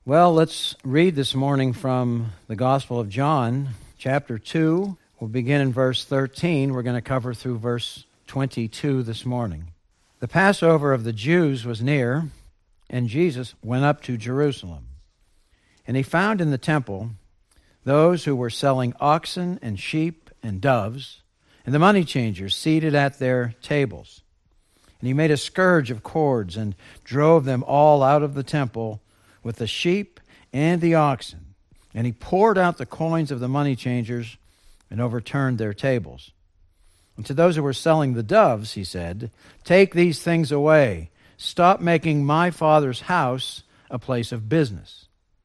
Well, let's read this morning from the Gospel of John, chapter 2. We'll begin in verse 13. We're going to cover through verse 22 this morning. The Passover of the Jews was near, and Jesus went up to Jerusalem. And he found in the temple those who were selling oxen and sheep and doves, and the money changers seated at their tables. And he made a scourge of cords and drove them all out of the temple with the sheep and the oxen. And he poured out the coins of the money changers and overturned their tables. And to those who were selling the doves, he said, "Take these things away. Stop making my Father's house a place of business."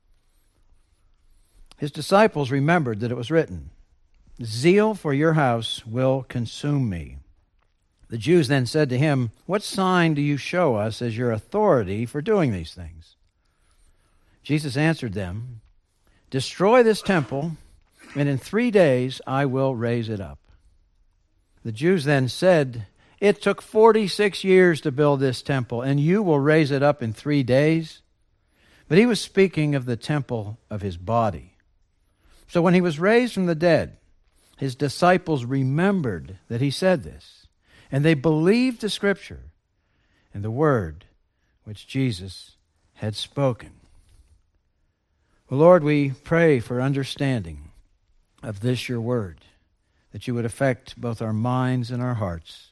His disciples remembered that it was written, "Zeal for your house will consume me." The Jews then said to him, "What sign do you show us as your authority for doing these things?" Jesus answered them, "Destroy this temple, and in 3 days I will raise it up." The Jews then said, "It took 46 years to build this temple, and you will raise it up in 3 days?" But he was speaking of the temple of his body. So when he was raised from the dead, his disciples remembered that he said this, and they believed the Scripture and the word which Jesus had spoken. Well, Lord, we pray for understanding of this, your word, that you would affect both our minds and our hearts.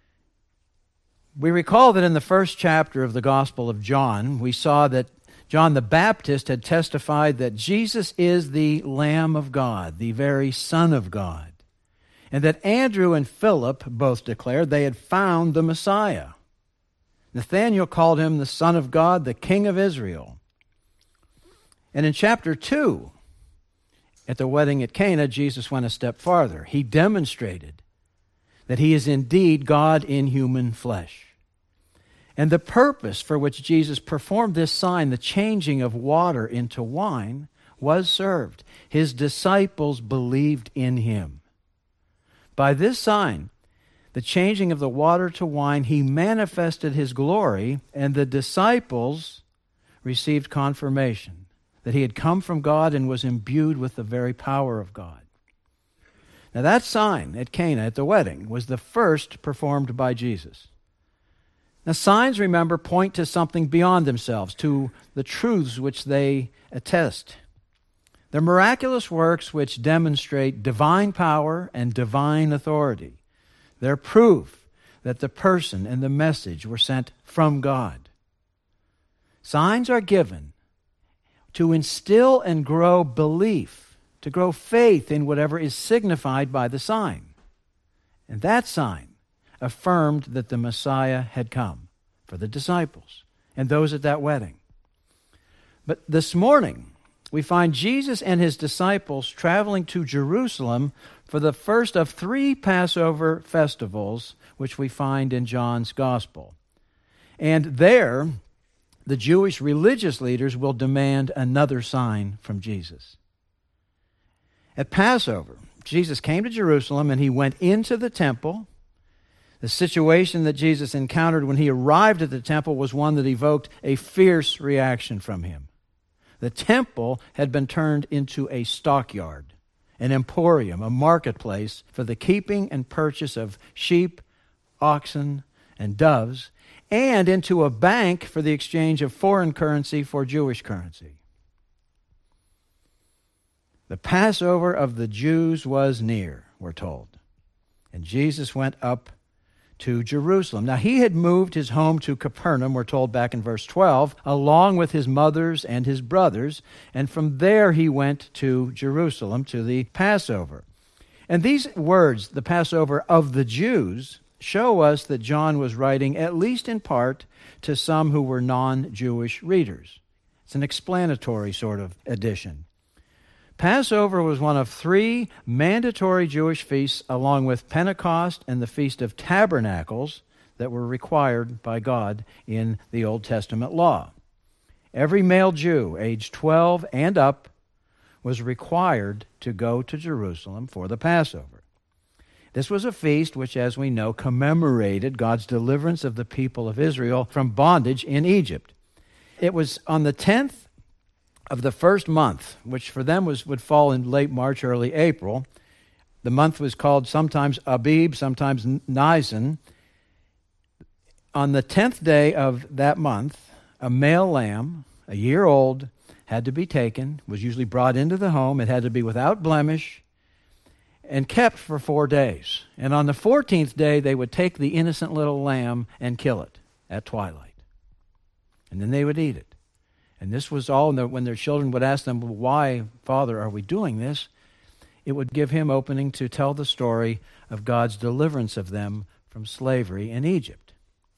We recall that in the first chapter of the Gospel of John, we saw that John the Baptist had testified that Jesus is the Lamb of God, the very Son of God, and that Andrew and Philip both declared they had found the Messiah. Nathanael called him the Son of God, the King of Israel. And in chapter 2, at the wedding at Cana, Jesus went a step farther. He demonstrated that he is indeed God in human flesh. And the purpose for which Jesus performed this sign, the changing of water into wine, was served. His disciples believed in him. By this sign, the changing of the water to wine, he manifested his glory, and the disciples received confirmation that he had come from God and was imbued with the very power of God. Now that sign at Cana, at the wedding, was the first performed by Jesus. Now signs, remember, point to something beyond themselves, to the truths which they attest. They're miraculous works which demonstrate divine power and divine authority. They're proof that the person and the message were sent from God. Signs are given to instill and grow belief, to grow faith in whatever is signified by the sign. And that sign affirmed that the Messiah had come for the disciples and those at that wedding. But this morning, we find Jesus and his disciples traveling to Jerusalem for the first of 3 Passover festivals, which we find in John's Gospel. And there, the Jewish religious leaders will demand another sign from Jesus. At Passover, Jesus came to Jerusalem and he went into the temple. The situation that Jesus encountered when he arrived at the temple was one that evoked a fierce reaction from him. The temple had been turned into a stockyard, an emporium, a marketplace for the keeping and purchase of sheep, oxen, and doves, and into a bank for the exchange of foreign currency for Jewish currency. The Passover of the Jews was near, we're told, and Jesus went up to Jerusalem. Now, he had moved his home to Capernaum, we're told back in verse 12, along with his mothers and his brothers, and from there he went to Jerusalem to the Passover. And these words, the Passover of the Jews, show us that John was writing, at least in part, to some who were non-Jewish readers. It's an explanatory sort of addition. Passover was one of 3 mandatory Jewish feasts, along with Pentecost and the Feast of Tabernacles, that were required by God in the Old Testament law. Every male Jew, aged 12 and up, was required to go to Jerusalem for the Passover. This was a feast which, as we know, commemorated God's deliverance of the people of Israel from bondage in Egypt. It was on the 10th of the first month, which for them would fall in late March, early April. The month was called sometimes Abib, sometimes Nisan. On the 10th day of that month, a male lamb, a year old, had to be taken, was usually brought into the home. It had to be without blemish and kept for 4 days. And on the 14th day, they would take the innocent little lamb and kill it at twilight. And then they would eat it. And this was all when their children would ask them, well, why, Father, are we doing this? It would give him opening to tell the story of God's deliverance of them from slavery in Egypt.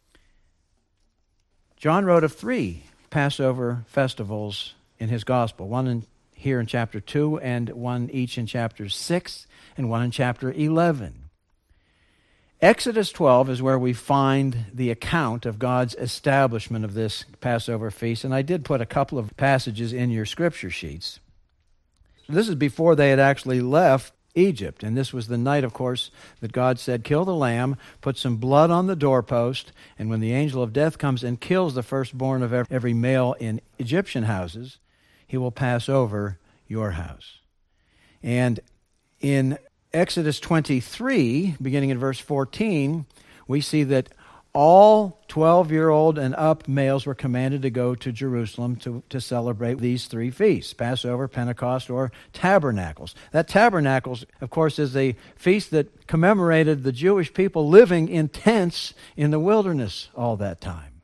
John wrote of 3 Passover festivals in his gospel, one here in chapter 2 and one each in chapter 6 and one in chapter 11. Exodus 12 is where we find the account of God's establishment of this Passover feast, and I did put a couple of passages in your scripture sheets. This is before they had actually left Egypt, and this was the night, of course, that God said, kill the lamb, put some blood on the doorpost, and when the angel of death comes and kills the firstborn of every male in Egyptian houses, he will pass over your house. And in Exodus 23, beginning in verse 14, we see that all 12-year-old and up males were commanded to go to Jerusalem to celebrate these 3 feasts, Passover, Pentecost, or Tabernacles. That Tabernacles, of course, is a feast that commemorated the Jewish people living in tents in the wilderness all that time.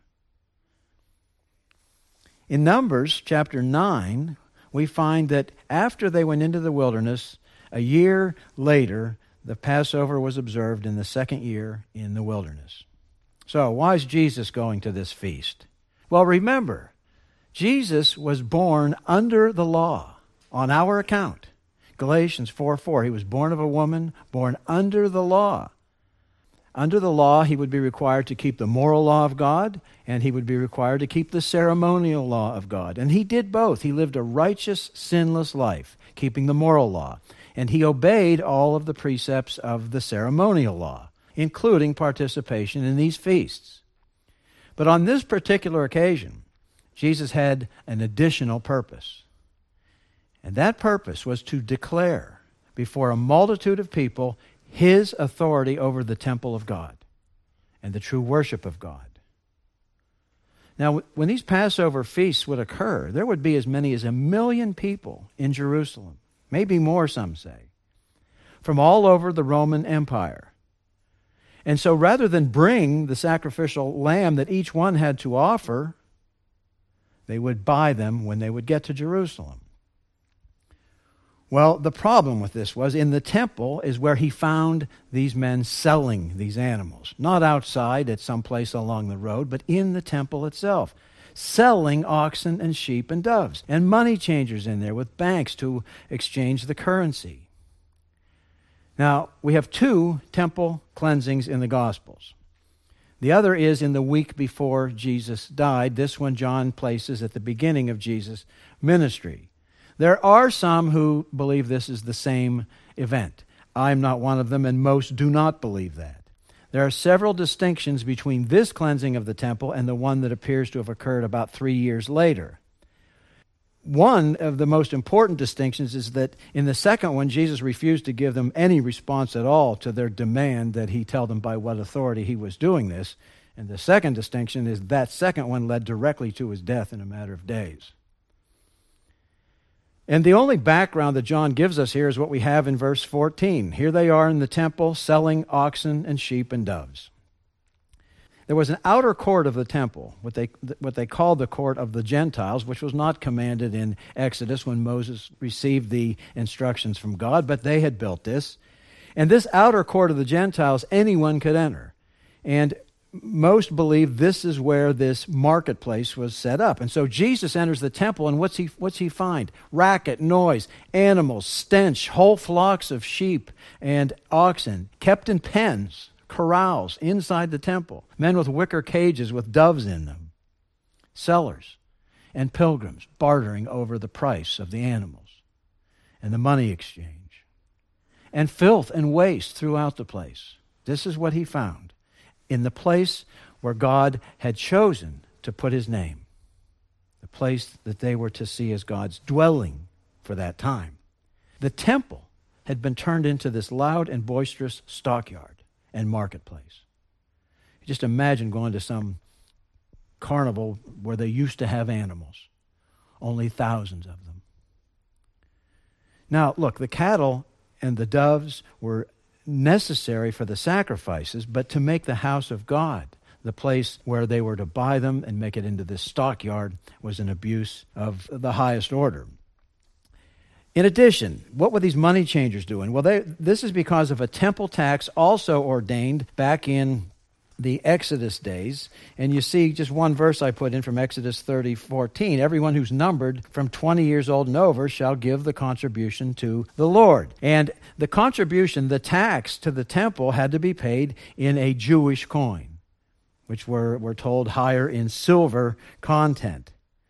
In Numbers chapter 9, we find that after they went into the wilderness, a year later, the Passover was observed in the 2nd year in the wilderness. So, why is Jesus going to this feast? Well, remember, Jesus was born under the law on our account. Galatians 4:4, he was born of a woman, born under the law. Under the law, he would be required to keep the moral law of God, and he would be required to keep the ceremonial law of God. And he did both. He lived a righteous, sinless life, keeping the moral law. And he obeyed all of the precepts of the ceremonial law, including participation in these feasts. But on this particular occasion, Jesus had an additional purpose. And that purpose was to declare before a multitude of people his authority over the temple of God and the true worship of God. Now, when these Passover feasts would occur, there would be as many as 1 million people in Jerusalem, maybe more, some say, from all over the Roman Empire. And so rather than bring the sacrificial lamb that each one had to offer, they would buy them when they would get to Jerusalem. Well, the problem with this was in the temple is where he found these men selling these animals. Not outside at some place along the road, but in the temple itself. Selling oxen and sheep and doves. And money changers in there with banks to exchange the currency. Now, we have 2 temple cleansings in the Gospels. The other is in the week before Jesus died. This one John places at the beginning of Jesus' ministry. There are some who believe this is the same event. I'm not one of them, and most do not believe that. There are several distinctions between this cleansing of the temple and the one that appears to have occurred about 3 years later. One of the most important distinctions is that in the second one, Jesus refused to give them any response at all to their demand that he tell them by what authority he was doing this. And the second distinction is that second one led directly to his death in a matter of days. And the only background that John gives us here is what we have in verse 14. Here they are in the temple selling oxen and sheep and doves. There was an outer court of the temple, what they called the court of the Gentiles, which was not commanded in Exodus when Moses received the instructions from God, but they had built this. And this outer court of the Gentiles, anyone could enter. And most believe this is where this marketplace was set up. And so Jesus enters the temple, and what's he find? Racket, noise, animals, stench, whole flocks of sheep and oxen, kept in pens, corrals inside the temple, men with wicker cages with doves in them, sellers and pilgrims bartering over the price of the animals and the money exchange, and filth and waste throughout the place. This is what he found in the place where God had chosen to put his name, the place that they were to see as God's dwelling for that time. The temple had been turned into this loud and boisterous stockyard and marketplace. Just imagine going to some carnival where they used to have animals, only thousands of them. Now, look, the cattle and the doves were necessary for the sacrifices, but to make the house of God, the place where they were to buy them and make it into this stockyard, was an abuse of the highest order. In addition, what were these money changers doing? Well, this is because of a temple tax also ordained back in the Exodus days. And you see just one verse I put in from Exodus 30:14. Everyone who's numbered from 20 years old and over shall give the contribution to the Lord. And the contribution, the tax to the temple, had to be paid in a Jewish coin, which we're told higher in silver content.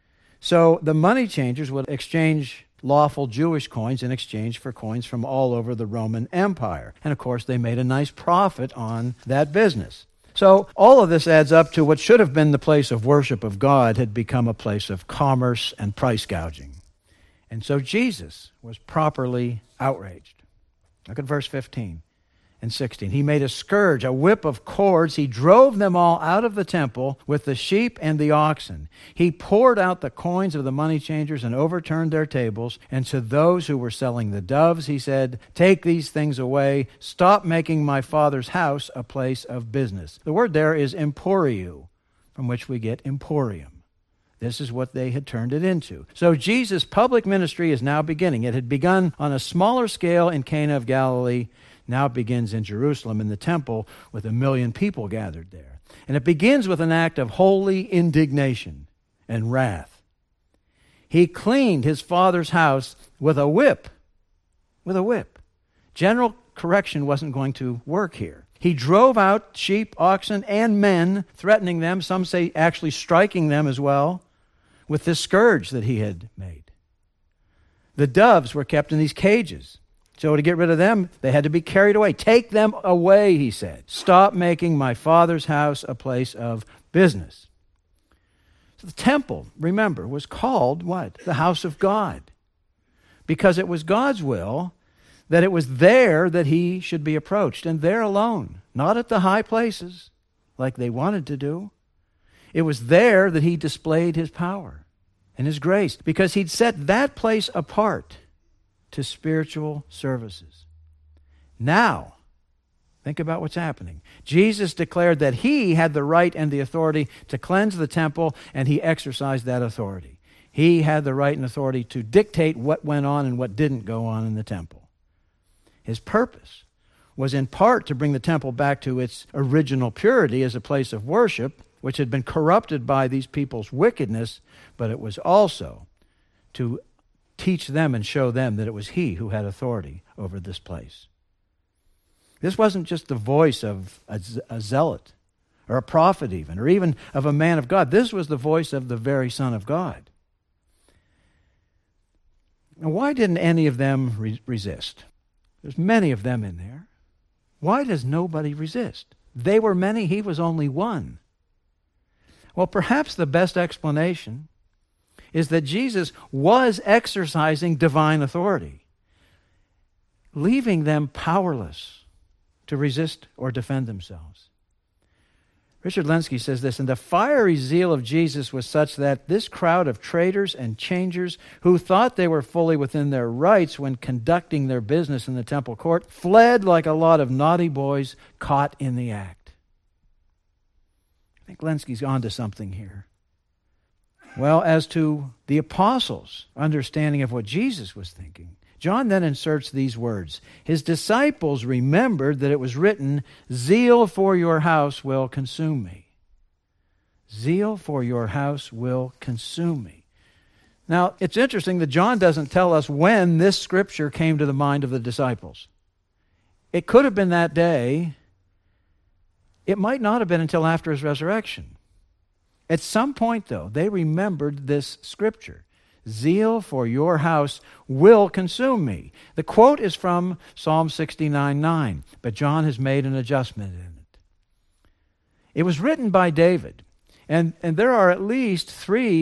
So the money changers would exchange lawful Jewish coins in exchange for coins from all over the Roman Empire. And of course, they made a nice profit on that business. So all of this adds up to what should have been the place of worship of God had become a place of commerce and price gouging. And so Jesus was properly outraged. Look at verse 15 and 16. He made a scourge, a whip of cords. He drove them all out of the temple with the sheep and the oxen. He poured out the coins of the money changers and overturned their tables. And to those who were selling the doves, he said, "Take these things away. Stop making my Father's house a place of business." The word there is emporio, from which we get emporium. This is what they had turned it into. So Jesus' public ministry is now beginning. It had begun on a smaller scale in Cana of Galilee. Now it begins in Jerusalem in the temple with 1 million people gathered there. And it begins with an act of holy indignation and wrath. He cleaned his Father's house with a whip. With a whip. General correction wasn't going to work here. He drove out sheep, oxen, and men, threatening them, some say actually striking them as well, with this scourge that he had made. The doves were kept in these cages. So to get rid of them, they had to be carried away. Take them away, he said. Stop making my Father's house a place of business. So the temple, remember, was called what? The house of God. Because it was God's will that it was there that he should be approached, and there alone, not at the high places like they wanted to do. It was there that he displayed his power and his grace, because he'd set that place apart to spiritual services. Now, think about what's happening. Jesus declared that he had the right and the authority to cleanse the temple, and he exercised that authority. He had the right and authority to dictate what went on and what didn't go on in the temple. His purpose was in part to bring the temple back to its original purity as a place of worship, which had been corrupted by these people's wickedness, but it was also to teach them and show them that it was he who had authority over this place. This wasn't just the voice of a zealot or a prophet even of a man of God. This was the voice of the very Son of God. Now, why didn't any of them resist? There's many of them in there. Why does nobody resist? They were many, he was only one. Well, perhaps the best explanation is that Jesus was exercising divine authority, leaving them powerless to resist or defend themselves. Richard Lenski says this, "And the fiery zeal of Jesus was such that this crowd of traders and changers who thought they were fully within their rights when conducting their business in the temple court fled like a lot of naughty boys caught in the act." I think Lenski's on to something here. Well, as to the apostles' understanding of what Jesus was thinking, John then inserts these words. His disciples remembered that it was written, "Zeal for your house will consume me." Zeal for your house will consume me. Now, it's interesting that John doesn't tell us when this scripture came to the mind of the disciples. It could have been that day. It might not have been until after his resurrection. At some point, though, they remembered this scripture. Zeal for your house will consume me. The quote is from Psalm 69:9, but John has made an adjustment in it. It was written by David, and there are at least 3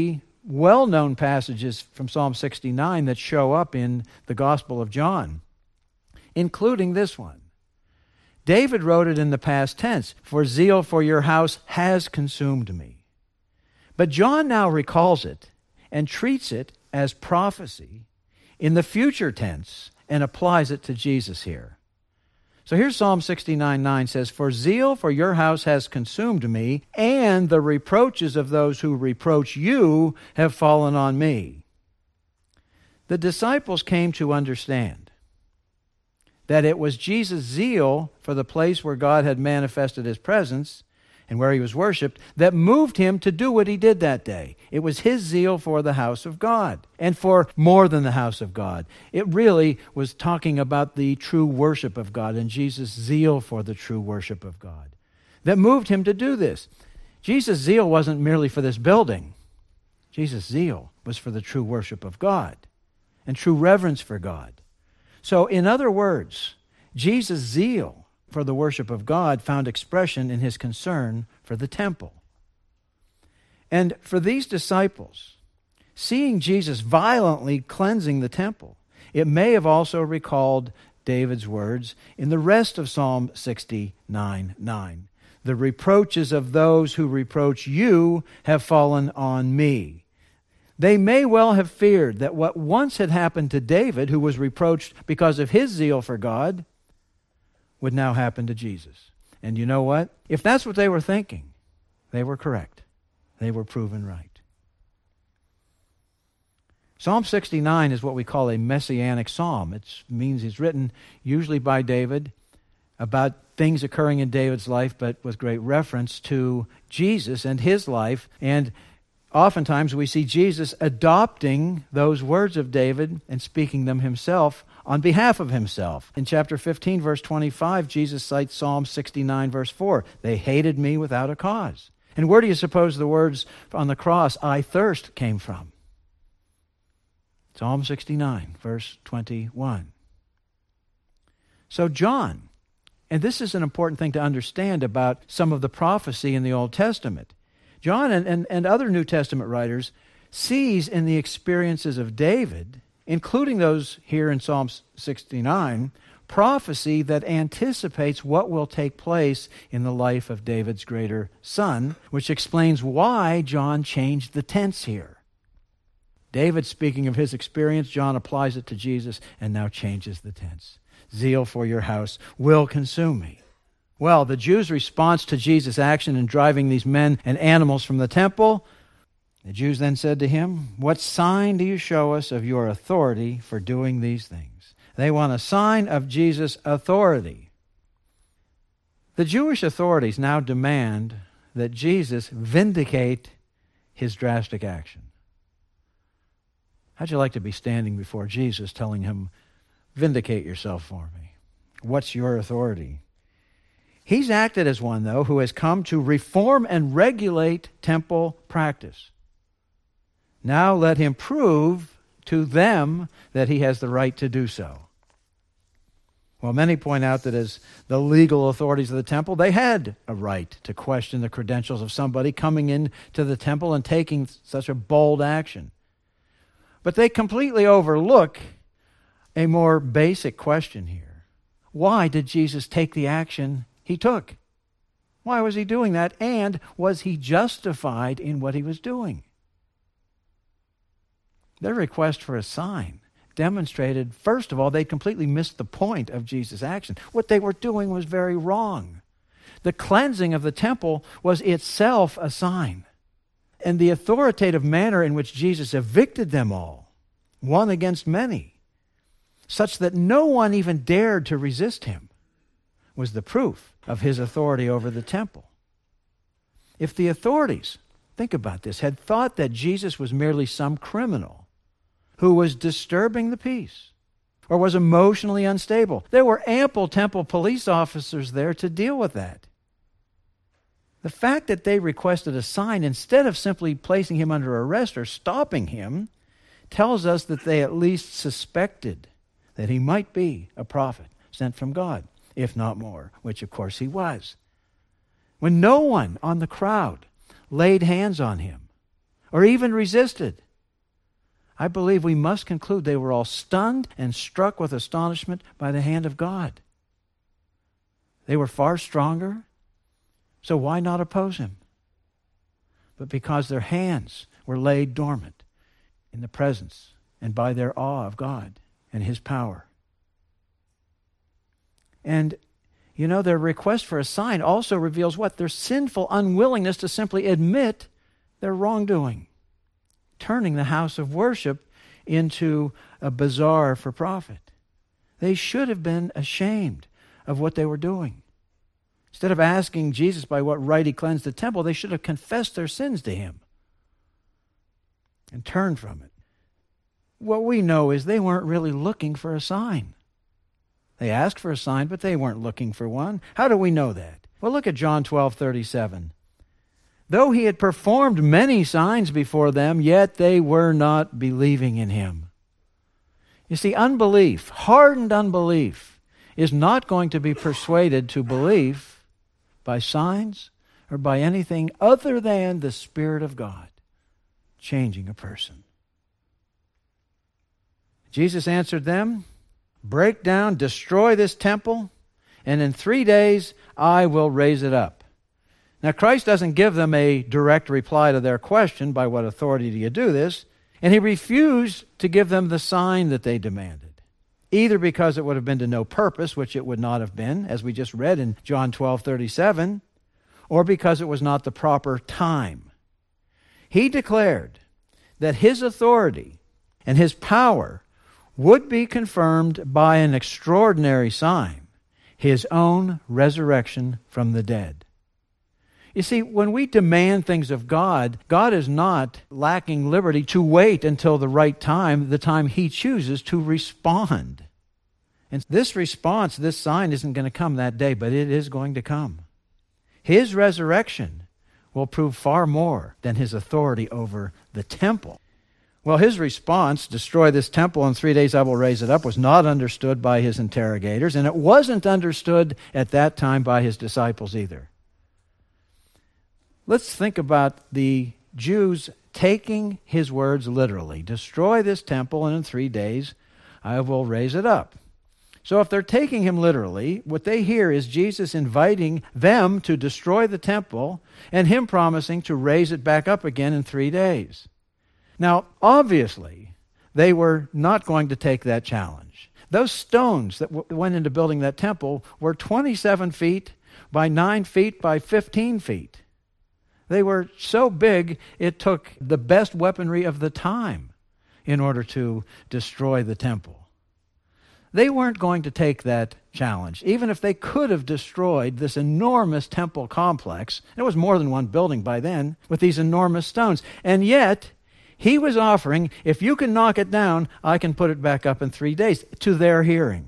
well-known passages from Psalm 69 that show up in the Gospel of John, including this one. David wrote it in the past tense, "For zeal for your house has consumed me." But John now recalls it and treats it as prophecy in the future tense and applies it to Jesus here. So here's Psalm 69:9 says, "For zeal for your house has consumed me, and the reproaches of those who reproach you have fallen on me." The disciples came to understand that it was Jesus' zeal for the place where God had manifested his presence and where he was worshipped that moved him to do what he did that day. It was his zeal for the house of God, and for more than the house of God. It really was talking about the true worship of God and Jesus' zeal for the true worship of God that moved him to do this. Jesus' zeal wasn't merely for this building. Jesus' zeal was for the true worship of God and true reverence for God. So, in other words, Jesus' zeal for the worship of God found expression in his concern for the temple. And for these disciples, seeing Jesus violently cleansing the temple, it may have also recalled David's words in the rest of Psalm 69:9. "The reproaches of those who reproach you have fallen on me." They may well have feared that what once had happened to David, who was reproached because of his zeal for God, would now happen to Jesus. And you know what? If that's what they were thinking, they were correct. They were proven right. Psalm 69 is what we call a messianic psalm. It means it's written usually by David about things occurring in David's life, but with great reference to Jesus and his life. And oftentimes we see Jesus adopting those words of David and speaking them himself on behalf of himself. In chapter 15, verse 25, Jesus cites Psalm 69, verse 4. "They hated me without a cause." And where do you suppose the words on the cross, "I thirst," came from? Psalm 69, verse 21. So John, and this is an important thing to understand about some of the prophecy in the Old Testament. John and other New Testament writers sees in the experiences of David, including those here in Psalm 69, prophecy that anticipates what will take place in the life of David's greater son, which explains why John changed the tense here. David, speaking of his experience, John applies it to Jesus and now changes the tense. "Zeal for your house will consume me." Well, the Jews' response to Jesus' action in driving these men and animals from the temple, the Jews then said to him, "What sign do you show us of your authority for doing these things?" They want a sign of Jesus' authority. The Jewish authorities now demand that Jesus vindicate his drastic action. How'd you like to be standing before Jesus telling him, "Vindicate yourself for me. What's your authority?" He's acted as one, though, who has come to reform and regulate temple practice. Now let him prove to them that he has the right to do so. Well, many point out that as the legal authorities of the temple, they had a right to question the credentials of somebody coming into the temple and taking such a bold action. But they completely overlook a more basic question here. Why did Jesus take the action he took? Why was he doing that? And was he justified in what he was doing? Their request for a sign demonstrated, first of all, they completely missed the point of Jesus' action. What they were doing was very wrong. The cleansing of the temple was itself a sign. And the authoritative manner in which Jesus evicted them all, one against many, such that no one even dared to resist him, was the proof of his authority over the temple. If the authorities, think about this, had thought that Jesus was merely some criminal who was disturbing the peace or was emotionally unstable, there were ample temple police officers there to deal with that. The fact that they requested a sign instead of simply placing him under arrest or stopping him tells us that they at least suspected that he might be a prophet sent from God, if not more, which of course he was. When no one on the crowd laid hands on him or even resisted, I believe we must conclude they were all stunned and struck with astonishment by the hand of God. They were far stronger, so why not oppose him? But because their hands were laid dormant in the presence and by their awe of God and his power. And, their request for a sign also reveals what? Their sinful unwillingness to simply admit their wrongdoing, turning the house of worship into a bazaar for profit. They should have been ashamed of what they were doing. Instead of asking Jesus by what right he cleansed the temple, they should have confessed their sins to him and turned from it. What we know is they weren't really looking for a sign. They asked for a sign, but they weren't looking for one. How do we know that? Well, look at John 12:37. Though he had performed many signs before them, yet they were not believing in him. You see, unbelief, hardened unbelief, is not going to be persuaded to belief by signs or by anything other than the Spirit of God changing a person. Jesus answered them, break down, destroy this temple, and in 3 days I will raise it up. Now, Christ doesn't give them a direct reply to their question, by what authority do you do this? And he refused to give them the sign that they demanded, either because it would have been to no purpose, which it would not have been, as we just read in John 12:37, or because it was not the proper time. He declared that his authority and his power would be confirmed by an extraordinary sign, his own resurrection from the dead. You see, when we demand things of God, God is not lacking liberty to wait until the right time, the time he chooses to respond. And this response, this sign, isn't going to come that day, but it is going to come. His resurrection will prove far more than his authority over the temple. Well, his response, destroy this temple, in 3 days I will raise it up, was not understood by his interrogators, and it wasn't understood at that time by his disciples either. Let's think about the Jews taking his words literally. Destroy this temple, and in 3 days I will raise it up. So if they're taking him literally, what they hear is Jesus inviting them to destroy the temple and him promising to raise it back up again in 3 days. Now, obviously, they were not going to take that challenge. Those stones that went into building that temple were 27 feet by 9 feet by 15 feet. They were so big, it took the best weaponry of the time in order to destroy the temple. They weren't going to take that challenge, even if they could have destroyed this enormous temple complex. There was more than one building by then with these enormous stones. And yet, he was offering, if you can knock it down, I can put it back up in 3 days, to their hearing.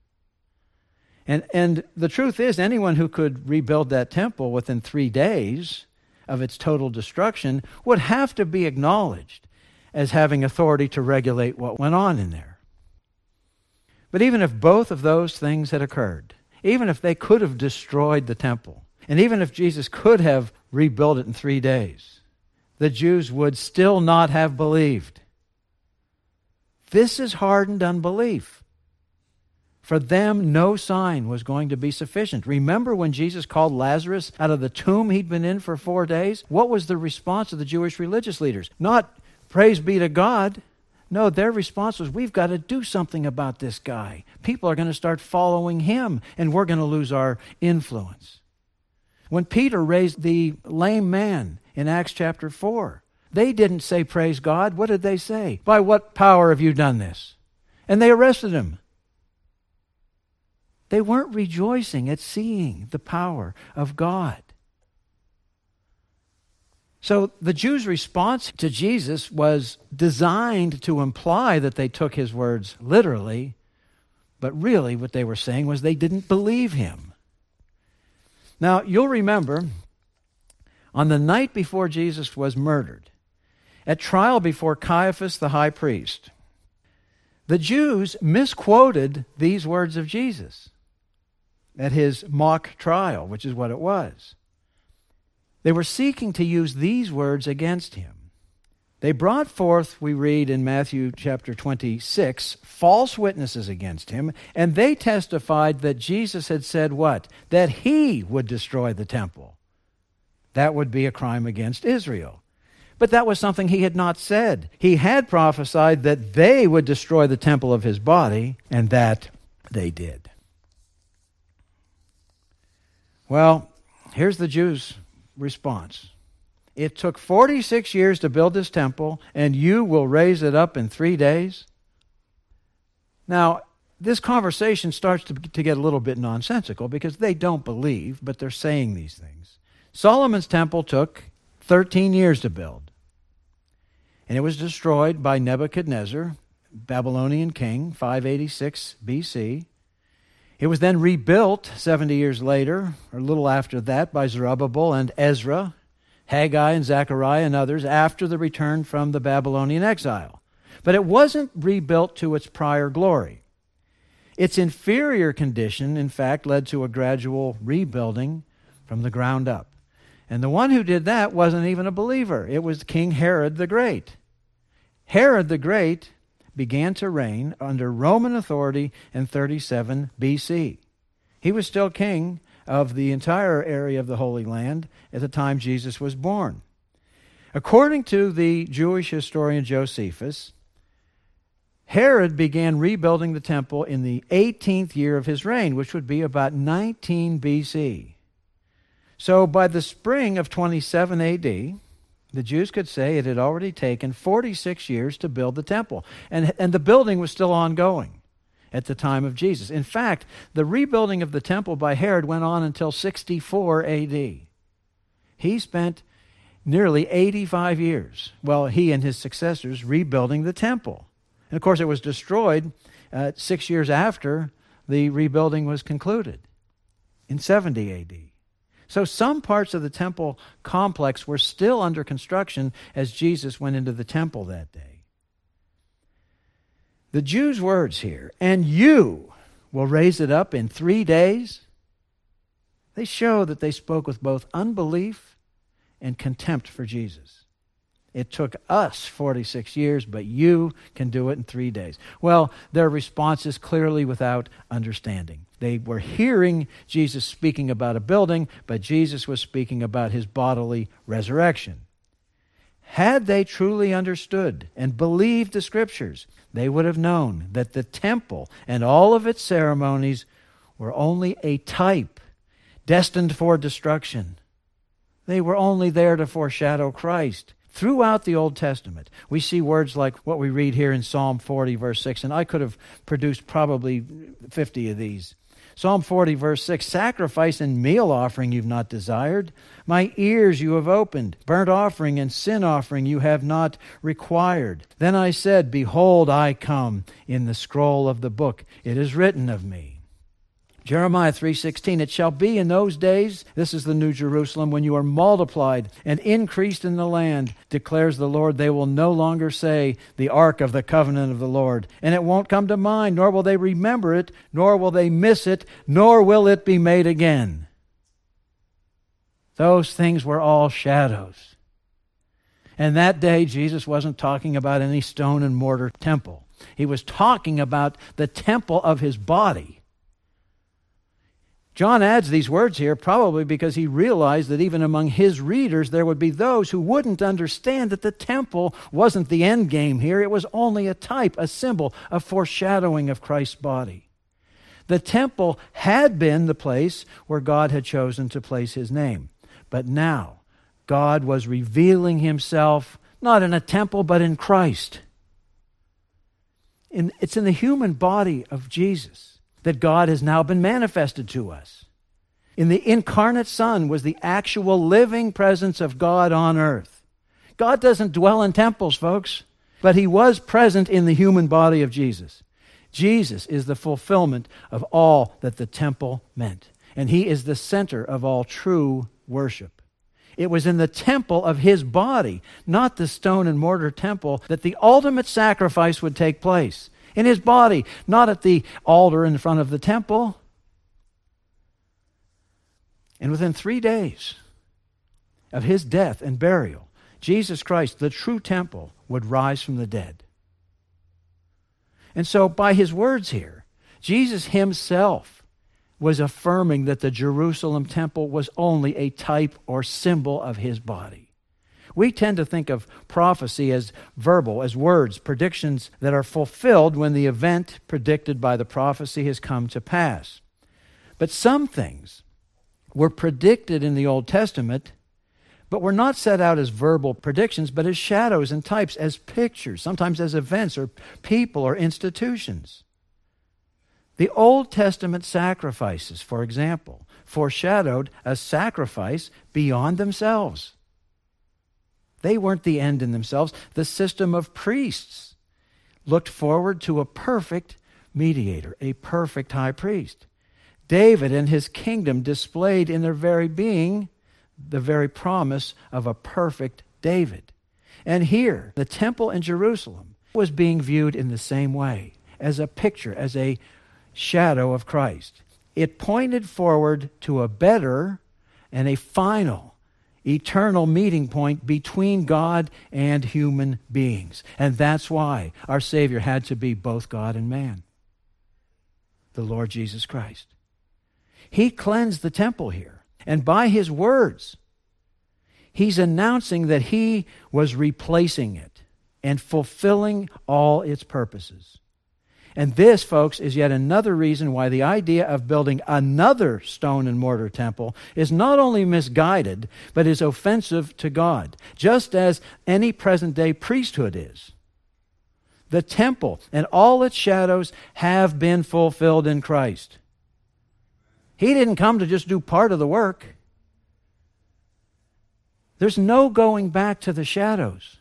And the truth is, anyone who could rebuild that temple within 3 days of its total destruction would have to be acknowledged as having authority to regulate what went on in there. But even if both of those things had occurred, even if they could have destroyed the temple, and even if Jesus could have rebuilt it in 3 days, the Jews would still not have believed. This is hardened unbelief. For them, no sign was going to be sufficient. Remember when Jesus called Lazarus out of the tomb he'd been in for 4 days? What was the response of the Jewish religious leaders? Not, praise be to God. No, their response was, we've got to do something about this guy. People are going to start following him, and we're going to lose our influence. When Peter raised the lame man in Acts chapter 4, they didn't say, praise God. What did they say? By what power have you done this? And they arrested him. They weren't rejoicing at seeing the power of God. So the Jews' response to Jesus was designed to imply that they took his words literally, but really what they were saying was they didn't believe him. Now, you'll remember, on the night before Jesus was murdered, at trial before Caiaphas the high priest, the Jews misquoted these words of Jesus at his mock trial, which is what it was. They were seeking to use these words against him. They brought forth, we read in Matthew chapter 26, false witnesses against him, and they testified that Jesus had said what? That he would destroy the temple. That would be a crime against Israel. But that was something he had not said. He had prophesied that they would destroy the temple of his body, and that they did. Well, here's the Jews' response. It took 46 years to build this temple, and you will raise it up in 3 days? Now, this conversation starts to get a little bit nonsensical because they don't believe, but they're saying these things. Solomon's temple took 13 years to build, and it was destroyed by Nebuchadnezzar, Babylonian king, 586 BC. It was then rebuilt 70 years later, or a little after that, by Zerubbabel and Ezra, Haggai and Zechariah and others after the return from the Babylonian exile. But it wasn't rebuilt to its prior glory. Its inferior condition, in fact, led to a gradual rebuilding from the ground up. And the one who did that wasn't even a believer. It was King Herod the Great. Herod the Great began to reign under Roman authority in 37 BC. He was still king of the entire area of the Holy Land at the time Jesus was born. According to the Jewish historian Josephus, Herod began rebuilding the temple in the 18th year of his reign, which would be about 19 BC. So by the spring of 27 AD, the Jews could say it had already taken 46 years to build the temple, and the building was still ongoing at the time of Jesus. In fact, the rebuilding of the temple by Herod went on until 64 AD. He spent nearly 85 years, he and his successors, rebuilding the temple. And of course, it was destroyed 6 years after the rebuilding was concluded in 70 AD. So some parts of the temple complex were still under construction as Jesus went into the temple that day. The Jews' words here, and you will raise it up in 3 days, they show that they spoke with both unbelief and contempt for Jesus. It took us 46 years, but you can do it in 3 days. Well, their response is clearly without understanding. They were hearing Jesus speaking about a building, but Jesus was speaking about his bodily resurrection. Had they truly understood and believed the Scriptures, they would have known that the temple and all of its ceremonies were only a type destined for destruction. They were only there to foreshadow Christ. Throughout the Old Testament, we see words like what we read here in Psalm 40, verse 6, and I could have produced probably 50 of these. Psalm 40, verse 6, sacrifice and meal offering you've not desired. My ears you have opened. Burnt offering and sin offering you have not required. Then I said, behold, I come. In the scroll of the book it is written of me. Jeremiah 3:16, it shall be in those days, this is the New Jerusalem, when you are multiplied and increased in the land, declares the Lord, they will no longer say, the ark of the covenant of the Lord. And it won't come to mind, nor will they remember it, nor will they miss it, nor will it be made again. Those things were all shadows. And that day, Jesus wasn't talking about any stone and mortar temple. He was talking about the temple of his body. John adds these words here probably because he realized that even among his readers there would be those who wouldn't understand that the temple wasn't the end game here. It was only a type, a symbol, a foreshadowing of Christ's body. The temple had been the place where God had chosen to place his name. But now God was revealing himself not in a temple but in Christ. It's in the human body of Jesus that God has now been manifested to us. In the incarnate Son was the actual living presence of God on earth. God doesn't dwell in temples, folks, but he was present in the human body of Jesus. Jesus is the fulfillment of all that the temple meant, and he is the center of all true worship. It was in the temple of his body, not the stone and mortar temple, that the ultimate sacrifice would take place. In his body, not at the altar in front of the temple. And within 3 days of his death and burial, Jesus Christ, the true temple, would rise from the dead. And so by his words here, Jesus himself was affirming that the Jerusalem temple was only a type or symbol of his body. We tend to think of prophecy as verbal, as words, predictions that are fulfilled when the event predicted by the prophecy has come to pass. But some things were predicted in the Old Testament, but were not set out as verbal predictions, but as shadows and types, as pictures, sometimes as events or people or institutions. The Old Testament sacrifices, for example, foreshadowed a sacrifice beyond themselves. They weren't the end in themselves. The system of priests looked forward to a perfect mediator, a perfect high priest. David and his kingdom displayed in their very being the very promise of a perfect David. And here, the temple in Jerusalem was being viewed in the same way, as a picture, as a shadow of Christ. It pointed forward to a better and a final, eternal meeting point between God and human beings. And that's why our Savior had to be both God and man, the Lord Jesus Christ. He cleansed the temple here, and by his words, he's announcing that he was replacing it and fulfilling all its purposes. And this, folks, is yet another reason why the idea of building another stone and mortar temple is not only misguided, but is offensive to God, just as any present-day priesthood is. The temple and all its shadows have been fulfilled in Christ. He didn't come to just do part of the work. There's no going back to the shadows.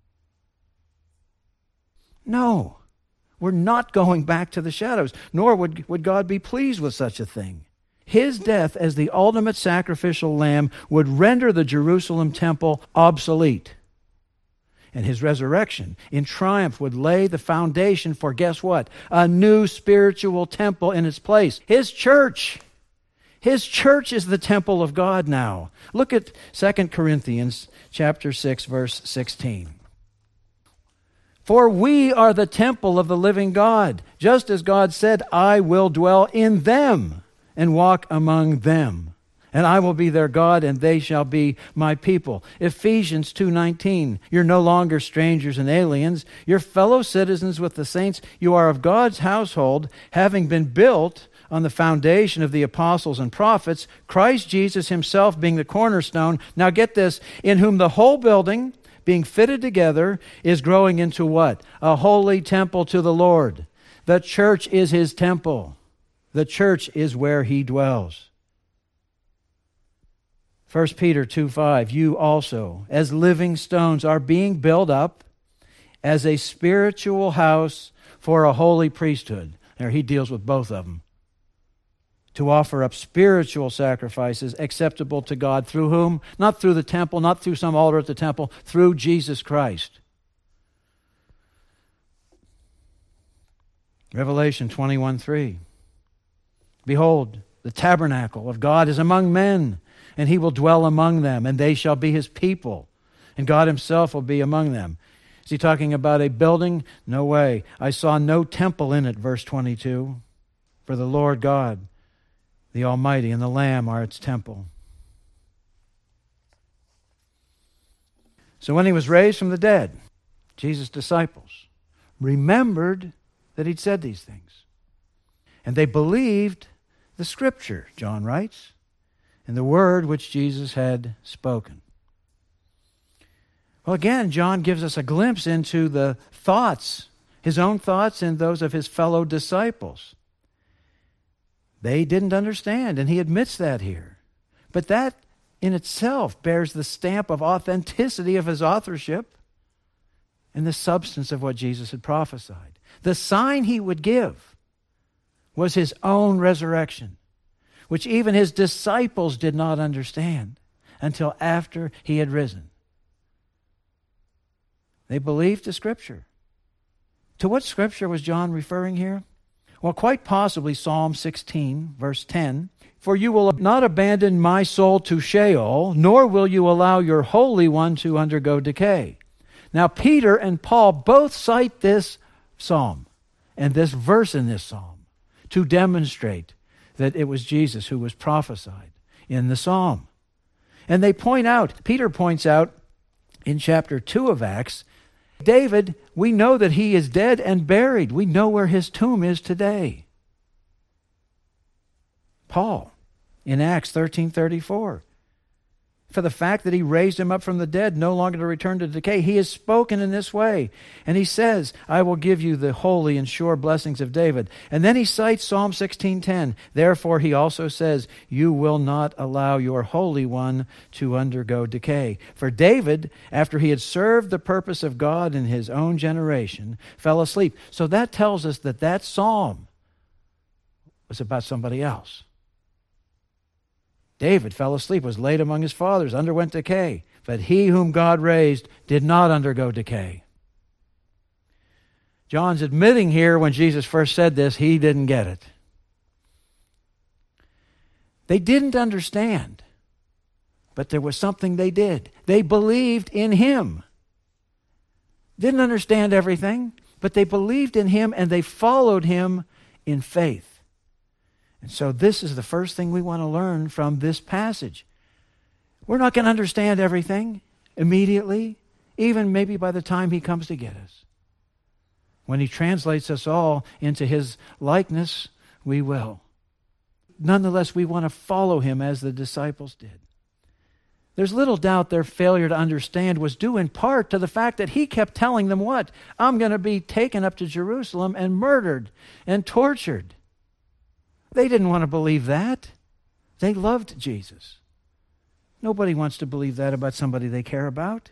No. We're not going back to the shadows, nor would God be pleased with such a thing. His death as the ultimate sacrificial lamb would render the Jerusalem temple obsolete. And his resurrection in triumph would lay the foundation for, guess what? A new spiritual temple in its place. His church. His church is the temple of God now. Look at 2 Corinthians chapter 6, verse 16. For we are the temple of the living God, just as God said, I will dwell in them and walk among them, and I will be their God, and they shall be my people. Ephesians 2:19, you're no longer strangers and aliens. You're fellow citizens with the saints. You are of God's household, having been built on the foundation of the apostles and prophets, Christ Jesus himself being the cornerstone. Now get this, in whom the whole building, being fitted together, is growing into what? A holy temple to the Lord. The church is his temple. The church is where he dwells. 1 Peter 2:5, you also, as living stones, are being built up as a spiritual house for a holy priesthood. There he deals with both of them. To offer up spiritual sacrifices acceptable to God through whom? Not through the temple, not through some altar at the temple, through Jesus Christ. Revelation 21:3. Behold, the tabernacle of God is among men, and he will dwell among them, and they shall be his people, and God himself will be among them. Is he talking about a building? No way. I saw no temple in it, verse 22. For the Lord God, the Almighty, and the Lamb are its temple. So when he was raised from the dead, Jesus' disciples remembered that he'd said these things. And they believed the Scripture, John writes, and the word which Jesus had spoken. Well, again, John gives us a glimpse into the thoughts, his own thoughts and those of his fellow disciples. They didn't understand, and he admits that here. But that in itself bears the stamp of authenticity of his authorship and the substance of what Jesus had prophesied. The sign he would give was his own resurrection, which even his disciples did not understand until after he had risen. They believed the Scripture. To what Scripture was John referring here? Well, quite possibly Psalm 16, verse 10, "For you will not abandon my soul to Sheol, nor will you allow your Holy One to undergo decay." Now, Peter and Paul both cite this psalm and this verse in this psalm to demonstrate that it was Jesus who was prophesied in the psalm. And they point out, Peter points out in chapter 2 of Acts, David, we know that he is dead and buried. We know where his tomb is today. Paul, in Acts 13:34, for the fact that he raised him up from the dead, no longer to return to decay, he has spoken in this way. And he says, "I will give you the holy and sure blessings of David." And then he cites Psalm 16:10. Therefore he also says, "You will not allow your Holy One to undergo decay." For David, after he had served the purpose of God in his own generation, fell asleep. So that tells us that that psalm was about somebody else. David fell asleep, was laid among his fathers, underwent decay. But he whom God raised did not undergo decay. John's admitting here when Jesus first said this, he didn't get it. They didn't understand, but there was something they did. They believed in him. Didn't understand everything, but they believed in him and they followed him in faith. And so this is the first thing we want to learn from this passage. We're not going to understand everything immediately, even maybe by the time he comes to get us. When he translates us all into his likeness, we will. Nonetheless, we want to follow him as the disciples did. There's little doubt their failure to understand was due in part to the fact that he kept telling them what? I'm going to be taken up to Jerusalem and murdered and tortured. They didn't want to believe that. They loved Jesus. Nobody wants to believe that about somebody they care about.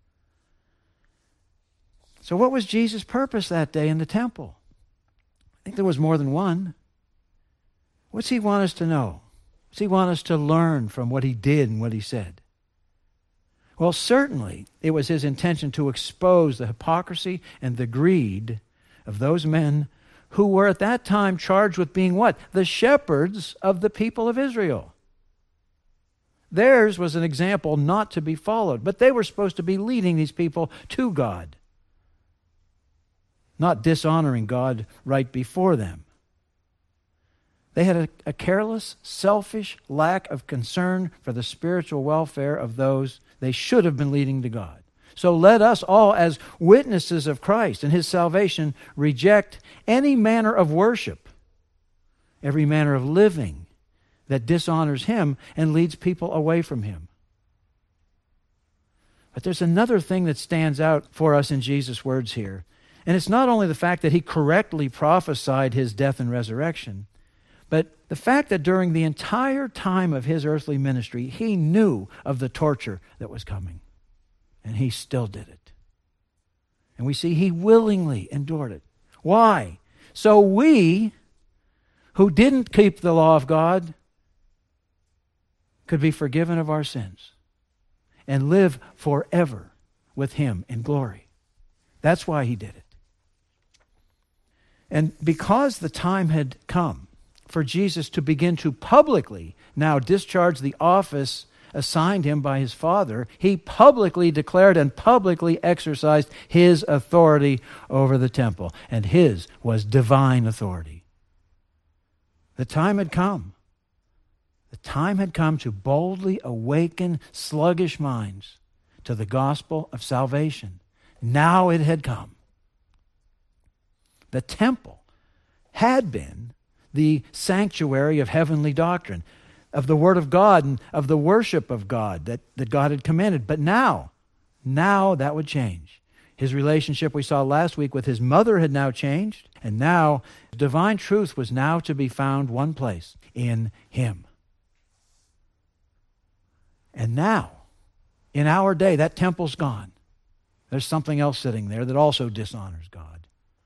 So what was Jesus' purpose that day in the temple? I think there was more than one. What's he want us to know? What's he want us to learn from what he did and what he said? Well, certainly it was his intention to expose the hypocrisy and the greed of those men who were at that time charged with being what? The shepherds of the people of Israel. Theirs was an example not to be followed, but they were supposed to be leading these people to God, not dishonoring God right before them. They had a careless, selfish lack of concern for the spiritual welfare of those they should have been leading to God. So let us all, as witnesses of Christ and his salvation, reject any manner of worship, every manner of living that dishonors him and leads people away from him. But there's another thing that stands out for us in Jesus' words here. And it's not only the fact that he correctly prophesied his death and resurrection, but the fact that during the entire time of his earthly ministry, he knew of the torture that was coming. And he still did it. And we see he willingly endured it. Why? So we, who didn't keep the law of God, could be forgiven of our sins and live forever with him in glory. That's why he did it. And because the time had come for Jesus to begin to publicly now discharge the office assigned him by his Father, he publicly declared and publicly exercised his authority over the temple. And his was divine authority. The time had come. The time had come to boldly awaken sluggish minds to the gospel of salvation. Now it had come. The temple had been the sanctuary of heavenly doctrine, of the Word of God and of the worship of God that God had commanded. But now that would change. His relationship we saw last week with his mother had now changed, and now divine truth was now to be found one place, in him. And now, in our day, that temple's gone. There's something else sitting there that also dishonors God.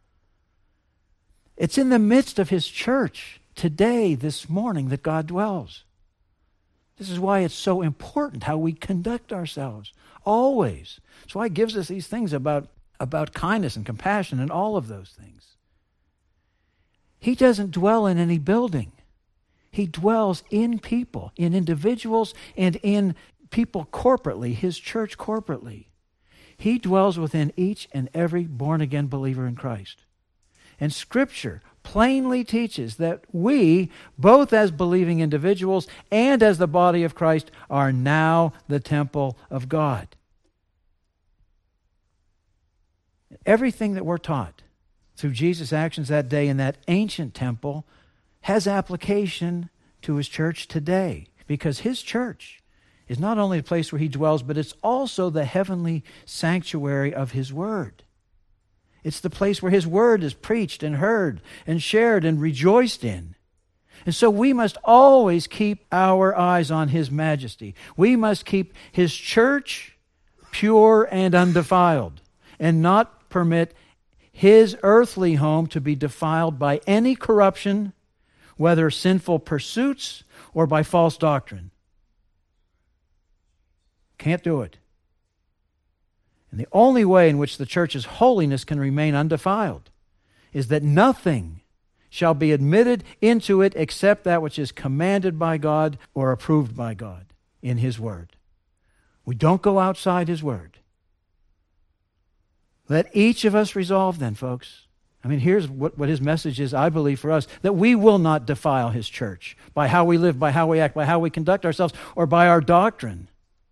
It's in the midst of his church today, this morning, that God dwells. This is why it's so important how we conduct ourselves, always. That's why he gives us these things about kindness and compassion and all of those things. He doesn't dwell in any building. He dwells in people, in individuals, and in people corporately, His church corporately. He dwells within each and every born-again believer in Christ. And Scripture plainly teaches that we, both as believing individuals and as the body of Christ, are now the temple of God. Everything that we're taught through Jesus' actions that day in that ancient temple has application to His church today, because His church is not only the place where He dwells, but it's also the heavenly sanctuary of His Word. It's the place where His Word is preached and heard and shared and rejoiced in. And so we must always keep our eyes on His majesty. We must keep His church pure and undefiled, and not permit His earthly home to be defiled by any corruption, whether sinful pursuits or by false doctrine. Can't do it. And the only way in which the church's holiness can remain undefiled is that nothing shall be admitted into it except that which is commanded by God or approved by God in His Word. We don't go outside His Word. Let each of us resolve then, folks. I mean, here's what His message is, I believe, for us, that we will not defile His church by how we live, by how we act, by how we conduct ourselves, or by our doctrine.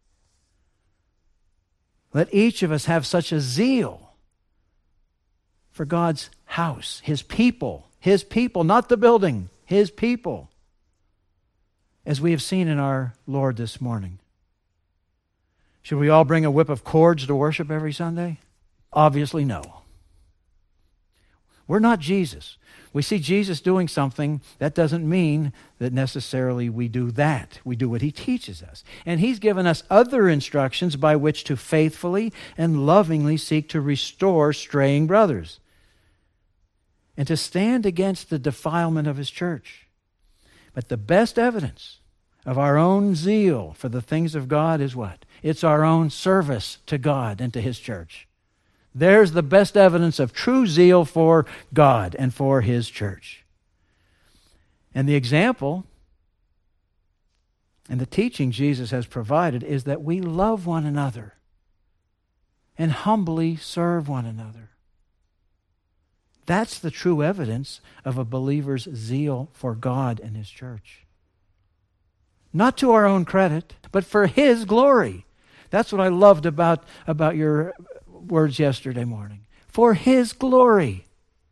Let each of us have such a zeal for God's house, His people, not the building, His people, as we have seen in our Lord this morning. Should we all bring a whip of cords to worship every Sunday? Obviously, no. We're not Jesus. We see Jesus doing something. That doesn't mean that necessarily we do that. We do what He teaches us. And He's given us other instructions by which to faithfully and lovingly seek to restore straying brothers and to stand against the defilement of His church. But the best evidence of our own zeal for the things of God is what? It's our own service to God and to His church. There's the best evidence of true zeal for God and for His church. And the example and the teaching Jesus has provided is that we love one another and humbly serve one another. That's the true evidence of a believer's zeal for God and His church. Not to our own credit, but for His glory. That's what I loved about your words yesterday morning. For His glory.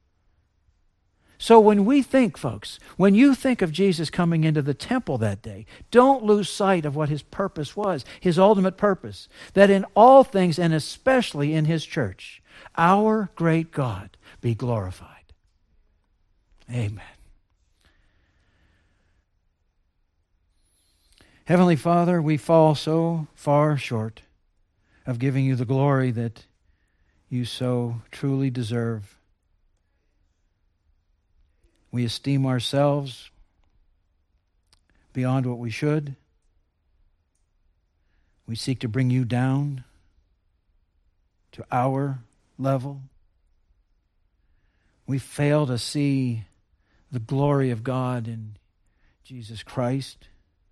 So when we think, folks, when you think of Jesus coming into the temple that day, don't lose sight of what His purpose was, His ultimate purpose, that in all things, and especially in His church, our great God be glorified. Amen. Heavenly Father, we fall so far short of giving You the glory that You so truly deserve. We esteem ourselves beyond what we should. We seek to bring You down to our level. We fail to see the glory of God in Jesus Christ.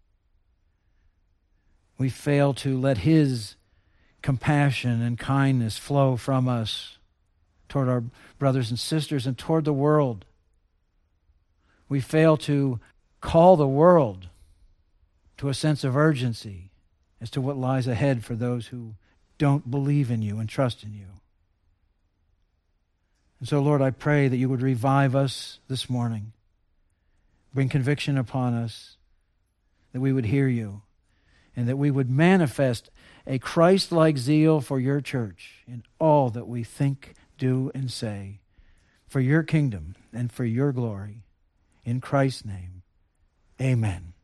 We fail to let His compassion and kindness flow from us toward our brothers and sisters and toward the world. We fail to call the world to a sense of urgency as to what lies ahead for those who don't believe in You and trust in You. And so, Lord, I pray that You would revive us this morning, bring conviction upon us, that we would hear You, and that we would manifest a Christ-like zeal for Your church in all that we think, do, and say, for Your kingdom and for Your glory. In Christ's name, amen.